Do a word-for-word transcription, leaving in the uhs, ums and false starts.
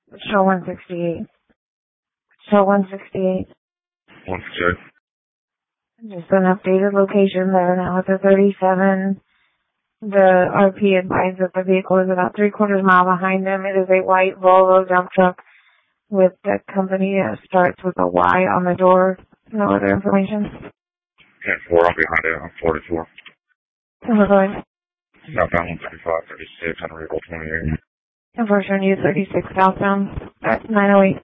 Show one sixty-eight. Show one sixty-eight. one sixty-eight. Just an updated location there now. It's a thirty-seven. The R P advised that the vehicle is about three quarters mile behind them. It is a white Volvo dump truck with the company that starts with a Y on the door. No other information. ten four, I'm behind it. I'm forty-four. And we're going. Southbound one thirty-five, thirty-six, on Route twenty-eight. And version U thirty-six southbound at nine oh eight.